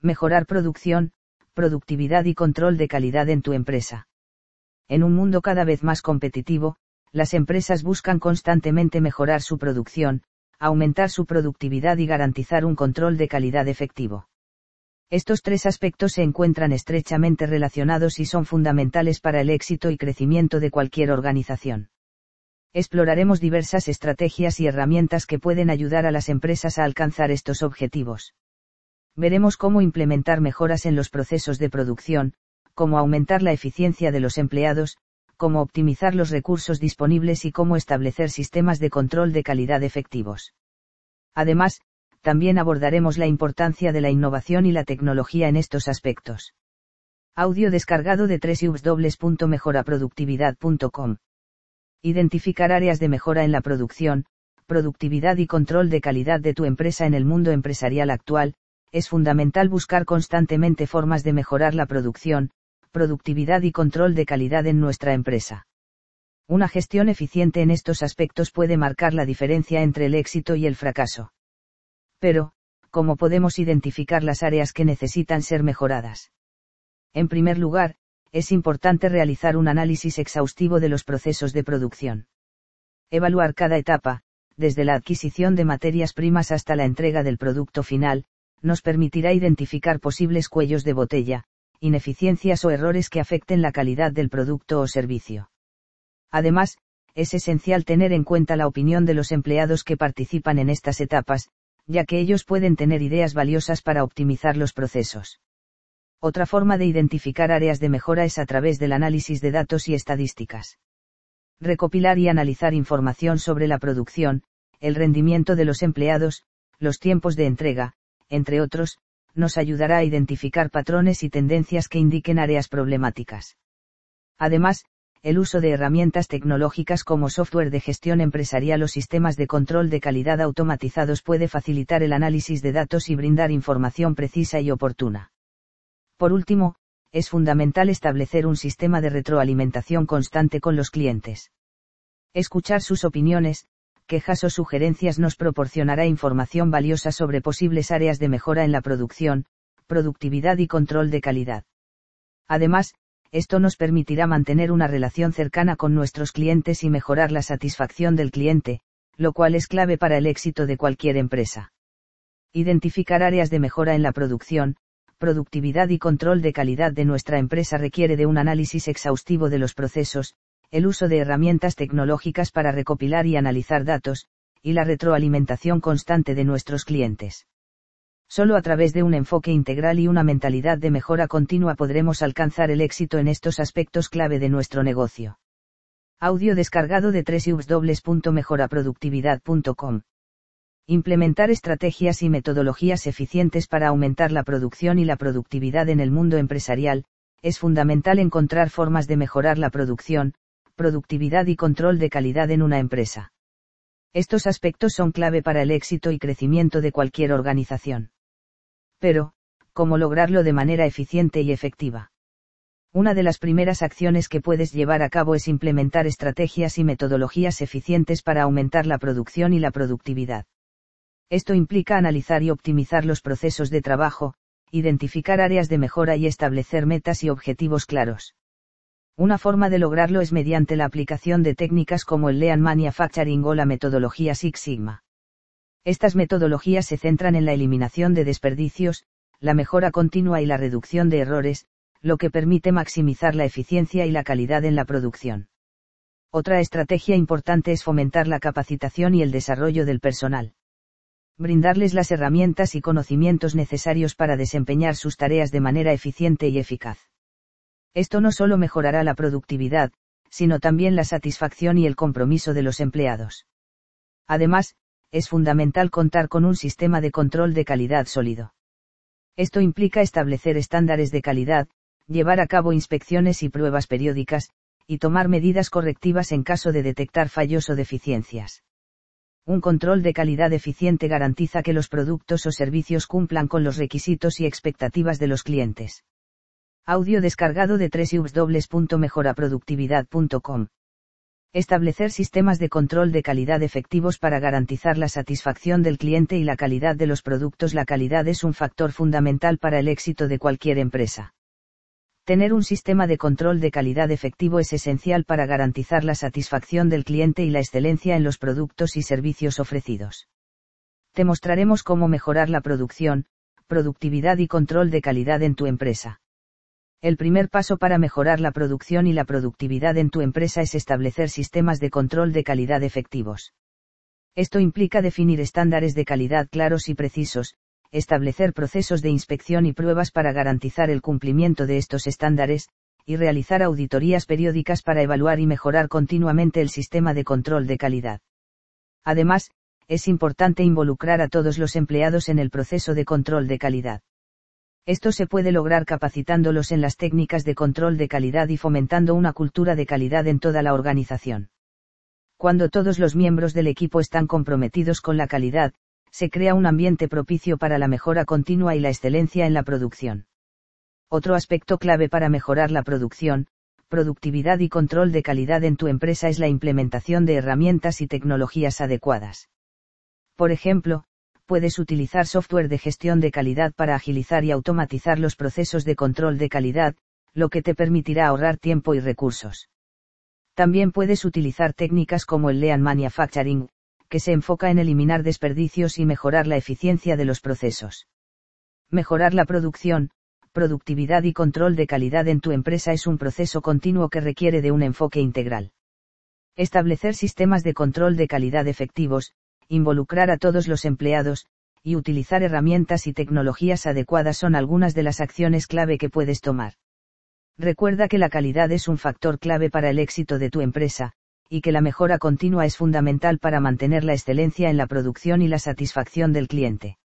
Mejorar producción, productividad y control de calidad en tu empresa. En un mundo cada vez más competitivo, las empresas buscan constantemente mejorar su producción, aumentar su productividad y garantizar un control de calidad efectivo. Estos tres aspectos se encuentran estrechamente relacionados y son fundamentales para el éxito y crecimiento de cualquier organización. Exploraremos diversas estrategias y herramientas que pueden ayudar a las empresas a alcanzar estos objetivos. Veremos cómo implementar mejoras en los procesos de producción, cómo aumentar la eficiencia de los empleados, cómo optimizar los recursos disponibles y cómo establecer sistemas de control de calidad efectivos. Además, también abordaremos la importancia de la innovación y la tecnología en estos aspectos. Audio descargado de www.mejoraproductividad.com. Identificar áreas de mejora en la producción, productividad y control de calidad de tu empresa. En el mundo empresarial actual, es fundamental buscar constantemente formas de mejorar la producción, productividad y control de calidad en nuestra empresa. Una gestión eficiente en estos aspectos puede marcar la diferencia entre el éxito y el fracaso. Pero, ¿cómo podemos identificar las áreas que necesitan ser mejoradas? En primer lugar, es importante realizar un análisis exhaustivo de los procesos de producción. Evaluar cada etapa, desde la adquisición de materias primas hasta la entrega del producto final, nos permitirá identificar posibles cuellos de botella, ineficiencias o errores que afecten la calidad del producto o servicio. Además, es esencial tener en cuenta la opinión de los empleados que participan en estas etapas, ya que ellos pueden tener ideas valiosas para optimizar los procesos. Otra forma de identificar áreas de mejora es a través del análisis de datos y estadísticas. Recopilar y analizar información sobre la producción, el rendimiento de los empleados, los tiempos de entrega, entre otros, nos ayudará a identificar patrones y tendencias que indiquen áreas problemáticas. Además, el uso de herramientas tecnológicas como software de gestión empresarial o sistemas de control de calidad automatizados puede facilitar el análisis de datos y brindar información precisa y oportuna. Por último, es fundamental establecer un sistema de retroalimentación constante con los clientes. Escuchar sus opiniones, quejas o sugerencias nos proporcionará información valiosa sobre posibles áreas de mejora en la producción, productividad y control de calidad. Además, esto nos permitirá mantener una relación cercana con nuestros clientes y mejorar la satisfacción del cliente, lo cual es clave para el éxito de cualquier empresa. Identificar áreas de mejora en la producción, productividad y control de calidad de nuestra empresa requiere de un análisis exhaustivo de los procesos, el uso de herramientas tecnológicas para recopilar y analizar datos, y la retroalimentación constante de nuestros clientes. Solo a través de un enfoque integral y una mentalidad de mejora continua podremos alcanzar el éxito en estos aspectos clave de nuestro negocio. Audio descargado de www.mejoraproductividad.com. Implementar estrategias y metodologías eficientes para aumentar la producción y la productividad en el mundo empresarial. Es fundamental encontrar formas de mejorar la producción, productividad y control de calidad en una empresa. Estos aspectos son clave para el éxito y crecimiento de cualquier organización. Pero, ¿cómo lograrlo de manera eficiente y efectiva? Una de las primeras acciones que puedes llevar a cabo es implementar estrategias y metodologías eficientes para aumentar la producción y la productividad. Esto implica analizar y optimizar los procesos de trabajo, identificar áreas de mejora y establecer metas y objetivos claros. Una forma de lograrlo es mediante la aplicación de técnicas como el Lean Manufacturing o la metodología Six Sigma. Estas metodologías se centran en la eliminación de desperdicios, la mejora continua y la reducción de errores, lo que permite maximizar la eficiencia y la calidad en la producción. Otra estrategia importante es fomentar la capacitación y el desarrollo del personal. Brindarles las herramientas y conocimientos necesarios para desempeñar sus tareas de manera eficiente y eficaz. Esto no solo mejorará la productividad, sino también la satisfacción y el compromiso de los empleados. Además, es fundamental contar con un sistema de control de calidad sólido. Esto implica establecer estándares de calidad, llevar a cabo inspecciones y pruebas periódicas, y tomar medidas correctivas en caso de detectar fallos o deficiencias. Un control de calidad eficiente garantiza que los productos o servicios cumplan con los requisitos y expectativas de los clientes. Audio descargado de www.mejoraproductividad.com. Establecer sistemas de control de calidad efectivos para garantizar la satisfacción del cliente y la calidad de los productos. La calidad es un factor fundamental para el éxito de cualquier empresa. Tener un sistema de control de calidad efectivo es esencial para garantizar la satisfacción del cliente y la excelencia en los productos y servicios ofrecidos. Te mostraremos cómo mejorar la producción, productividad y control de calidad en tu empresa. El primer paso para mejorar la producción y la productividad en tu empresa es establecer sistemas de control de calidad efectivos. Esto implica definir estándares de calidad claros y precisos, establecer procesos de inspección y pruebas para garantizar el cumplimiento de estos estándares, y realizar auditorías periódicas para evaluar y mejorar continuamente el sistema de control de calidad. Además, es importante involucrar a todos los empleados en el proceso de control de calidad. Esto se puede lograr capacitándolos en las técnicas de control de calidad y fomentando una cultura de calidad en toda la organización. Cuando todos los miembros del equipo están comprometidos con la calidad, se crea un ambiente propicio para la mejora continua y la excelencia en la producción. Otro aspecto clave para mejorar la producción, productividad y control de calidad en tu empresa es la implementación de herramientas y tecnologías adecuadas. Por ejemplo, puedes utilizar software de gestión de calidad para agilizar y automatizar los procesos de control de calidad, lo que te permitirá ahorrar tiempo y recursos. También puedes utilizar técnicas como el Lean Manufacturing, que se enfoca en eliminar desperdicios y mejorar la eficiencia de los procesos. Mejorar la producción, productividad y control de calidad en tu empresa es un proceso continuo que requiere de un enfoque integral. Establecer sistemas de control de calidad efectivos, involucrar a todos los empleados, y utilizar herramientas y tecnologías adecuadas son algunas de las acciones clave que puedes tomar. Recuerda que la calidad es un factor clave para el éxito de tu empresa, y que la mejora continua es fundamental para mantener la excelencia en la producción y la satisfacción del cliente.